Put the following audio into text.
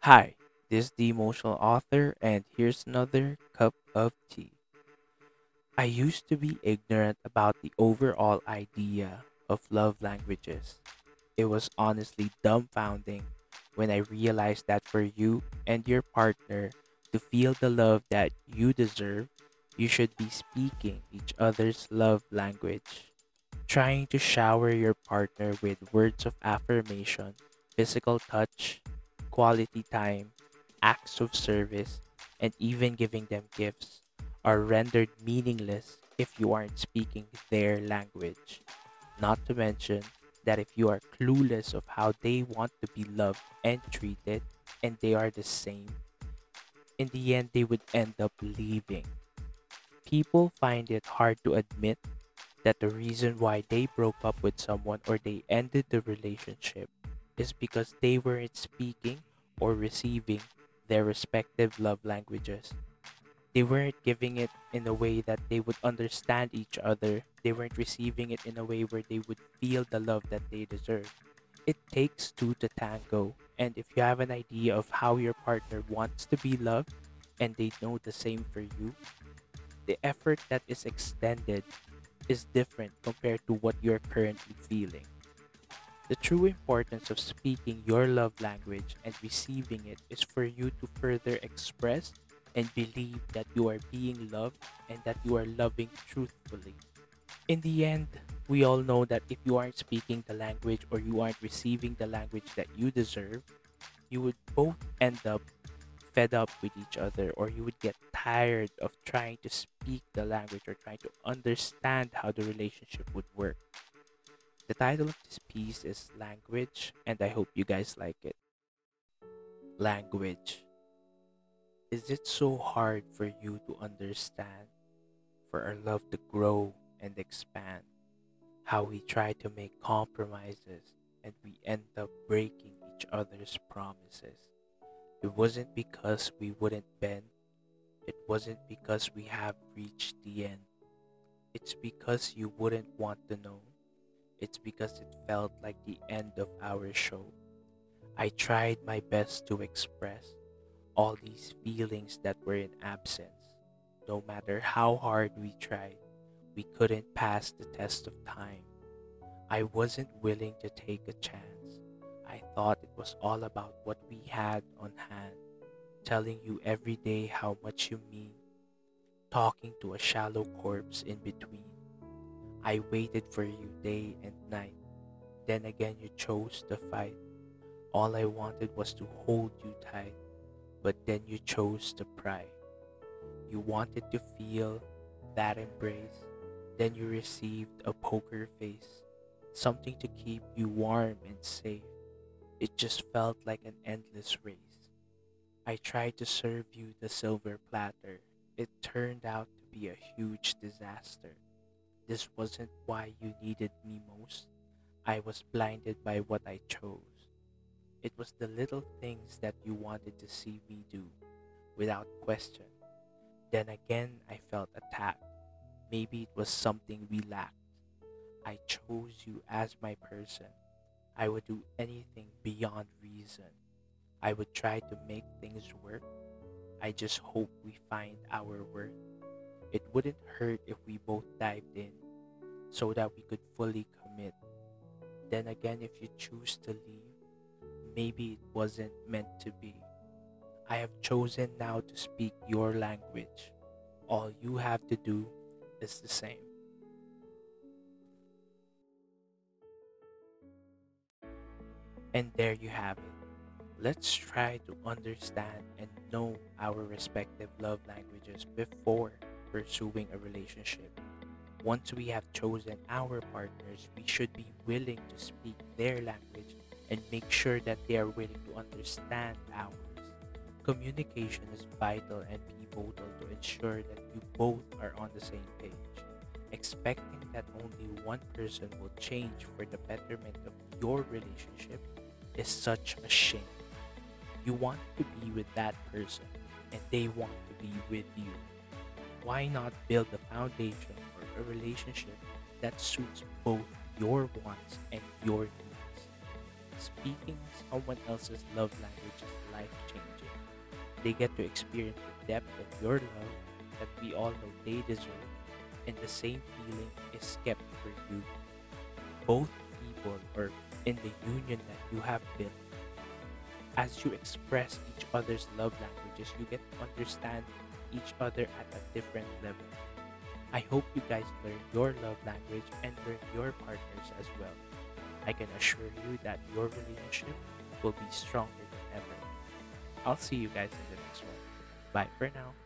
Hi, this is the emotional author, and here's another cup of tea. I used to be ignorant about the overall idea of love languages. It was honestly dumbfounding when I realized that for you and your partner to feel the love that you deserve, you should be speaking each other's love language. Trying to shower your partner with words of affirmation, physical touch, quality time, acts of service, and even giving them gifts are rendered meaningless if you aren't speaking their language. Not to mention that if you are clueless of how they want to be loved and treated, and they are the same, in the end they would end up leaving. People find it hard to admit that the reason why they broke up with someone or they ended the relationship is because they weren't speaking or receiving their respective love languages. They weren't giving it in a way that they would understand each other. They weren't receiving it in a way where they would feel the love that they deserve. It takes two to tango. And if you have an idea of how your partner wants to be loved and they know the same for you, the effort that is extended is different compared to what you're currently feeling. The true importance of speaking your love language and receiving it is for you to further express and believe that you are being loved and that you are loving truthfully. In the end, we all know that if you aren't speaking the language or you aren't receiving the language that you deserve, you would both end up fed up with each other, or you would get tired of trying to speak the language or trying to understand how the relationship would work. The title of this piece is Language, and I hope you guys like it. Language. Is it so hard for you to understand, for our love to grow and expand? How we try to make compromises and we end up breaking each other's promises. It wasn't because we wouldn't bend, it wasn't because we have reached the end. It's because you wouldn't want to know. It's because it felt like the end of our show. I tried my best to express all these feelings that were in absence. No matter how hard we tried, we couldn't pass the test of time. I wasn't willing to take a chance. I thought it was all about what we had on hand, telling you every day how much you mean, talking to a shallow corpse in between. I waited for you day and night. Then again, you chose to fight. All I wanted was to hold you tight, but then you chose to pry. You wanted to feel that embrace. Then you received a poker face, something to keep you warm and safe. It just felt like an endless race. I tried to serve you the silver platter. It turned out to be a huge disaster. This wasn't why you needed me most. I was blinded by what I chose. It was the little things that you wanted to see me do without question. Then again, I felt attacked. Maybe it was something we lacked. I chose you as my person. I would do anything beyond reason. I would try to make things work. I just hope we find our worth. It wouldn't hurt if we both dived in so that we could fully commit. Then again, if you choose to leave, maybe it wasn't meant to be. I have chosen now to speak your language. All you have to do is the same. And there you have it. Let's try to understand and know our respective love languages before pursuing a relationship. Once we have chosen our partners, we should be willing to speak their language and make sure that they are willing to understand ours. Communication is vital and pivotal to ensure that you both are on the same page. Expecting that only one person will change for the betterment of your relationship is such a shame. You want to be with that person and they want to be with you. Why not build a foundation for a relationship that suits both your wants and your needs? Speaking someone else's love language is life changing. They get to experience the depth of your love that we all know they deserve, and the same feeling is kept for you. Both people are in the union that you have built. As you express each other's love languages, you get to understand each other at a different level. I hope you guys learn your love language and learn your partners as well. I can assure you that your relationship will be stronger than ever. I'll see you guys in the next one. Bye for now.